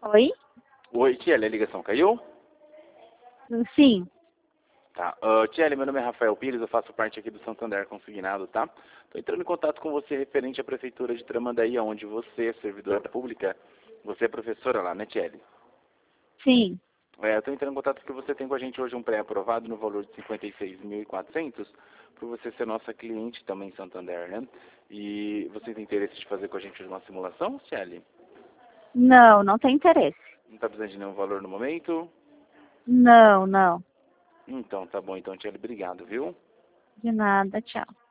Oi? Oi, Tiele, a ligação caiu? Sim. Tá. Tiele, meu nome é Rafael Pires, eu faço parte aqui do Santander Consignado, tá? Tô entrando em contato com você referente à Prefeitura de Tramandaí, onde você é servidora pública, você é professora lá, né, Tiele? Sim. Eu tô entrando em contato porque você tem com a gente hoje um pré-aprovado no valor de 56.400, por você ser nossa cliente também em Santander, né? E você tem interesse de fazer com a gente hoje uma simulação, Tiele? Não, não tem interesse. Não tá precisando de nenhum valor no momento? Não, não. Então, tá bom. Então, Tiele, obrigado, viu? De nada, tchau.